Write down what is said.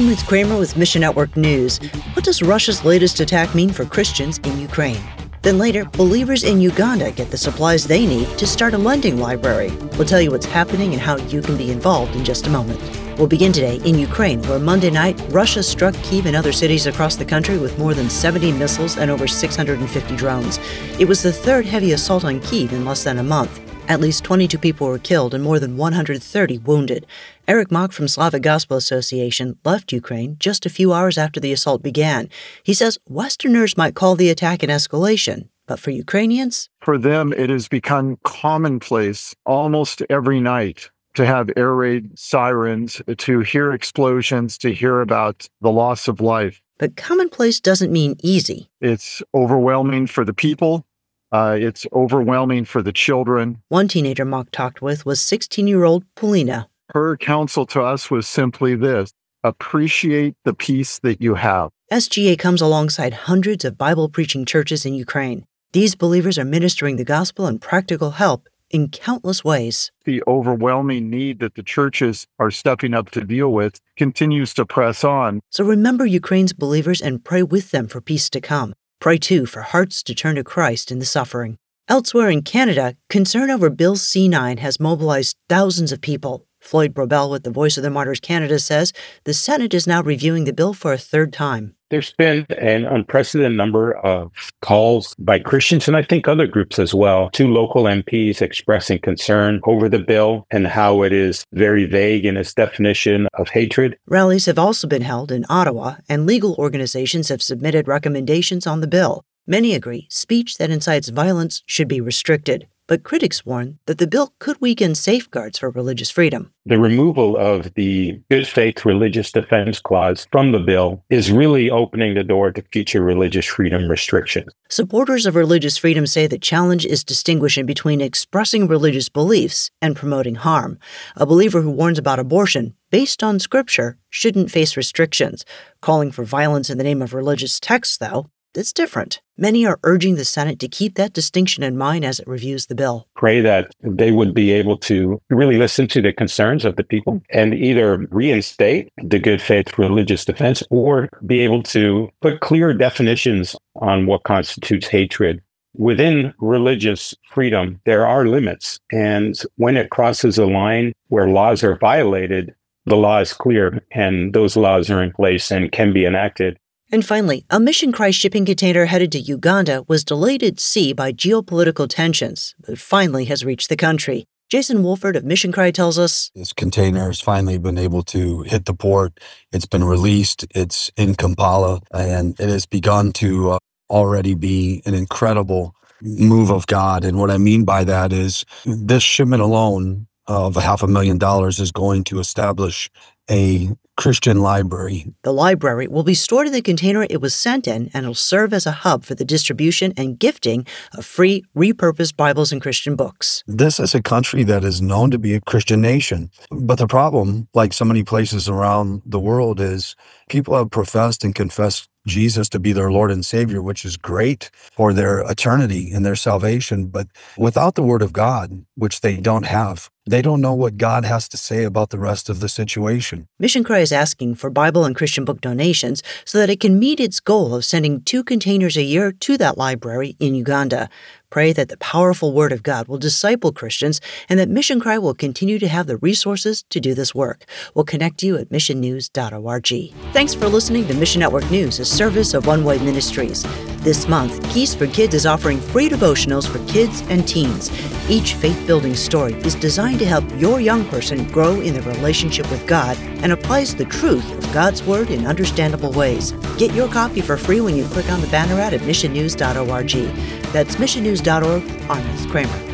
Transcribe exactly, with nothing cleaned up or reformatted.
I'm Ruth Kramer with Mission Network News. What does Russia's latest attack mean for Christians in Ukraine? Then later, believers in Uganda get the supplies they need to start a lending library. We'll tell you what's happening and how you can be involved in just a moment. We'll begin today in Ukraine, where Monday night, Russia struck Kyiv and other cities across the country with more than seventy missiles and over six hundred fifty drones. It was the third heavy assault on Kyiv in less than a month. At least twenty-two people were killed and more than one hundred thirty wounded. Eric Mock from Slavic Gospel Association left Ukraine just a few hours after the assault began. He says Westerners might call the attack an escalation, but for Ukrainians? For them, it has become commonplace almost every night to have air raid sirens, to hear explosions, to hear about the loss of life. But commonplace doesn't mean easy. It's overwhelming for the people. Uh, it's overwhelming for the children. One teenager Mock talked with was sixteen-year-old Polina. Her counsel to us was simply this: appreciate the peace that you have. S G A comes alongside hundreds of Bible-preaching churches in Ukraine. These believers are ministering the gospel and practical help in countless ways. The overwhelming need that the churches are stepping up to deal with continues to press on. So remember Ukraine's believers and pray with them for peace to come. Pray, too, for hearts to turn to Christ in the suffering. Elsewhere in Canada, concern over Bill C nine has mobilized thousands of people. Floyd Brobel with the Voice of the Martyrs Canada says the Senate is now reviewing the bill for a third time. There's been an unprecedented number of calls by Christians, and I think other groups as well, to local M Ps expressing concern over the bill and how it is very vague in its definition of hatred. Rallies have also been held in Ottawa, and legal organizations have submitted recommendations on the bill. Many agree speech that incites violence should be restricted. But critics warn that the bill could weaken safeguards for religious freedom. The removal of the good faith religious defense clause from the bill is really opening the door to future religious freedom restrictions. Supporters of religious freedom say the challenge is distinguishing between expressing religious beliefs and promoting harm. A believer who warns about abortion, based on Scripture, shouldn't face restrictions. Calling for violence in the name of religious texts, though, it's different. Many are urging the Senate to keep that distinction in mind as it reviews the bill. Pray that they would be able to really listen to the concerns of the people and either reinstate the good faith religious defense or be able to put clear definitions on what constitutes hatred. Within religious freedom, there are limits. And when it crosses a line where laws are violated, the law is clear and those laws are in place and can be enacted. And finally, a Mission Cry shipping container headed to Uganda was delayed at sea by geopolitical tensions, but finally has reached the country. Jason Wolford of Mission Cry tells us, this container has finally been able to hit the port. It's been released. It's in Kampala, and it has begun to uh, already be an incredible move of God. And what I mean by that is this shipment alone of a half a million dollars is going to establish a Christian library. The library will be stored in the container it was sent in, and it'll serve as a hub for the distribution and gifting of free, repurposed Bibles and Christian books. This is a country that is known to be a Christian nation. But the problem, like so many places around the world, is people have professed and confessed Jesus to be their Lord and Savior, which is great for their eternity and their salvation. But without the Word of God, which they don't have, they don't know what God has to say about the rest of the situation. Mission Cry is asking for Bible and Christian book donations so that it can meet its goal of sending two containers a year to that library in Uganda. Pray that the powerful Word of God will disciple Christians and that Mission Cry will continue to have the resources to do this work. We'll connect you at mission news dot org. Thanks for listening to Mission Network News, a service of One Way Ministries. This month, Keys for Kids is offering free devotionals for kids and teens. Each faith-building story is designed to help your young person grow in their relationship with God and applies the truth of God's Word in understandable ways. Get your copy for free when you click on the banner ad at mission news dot org. That's mission news dot org. I'm Ruth Kramer.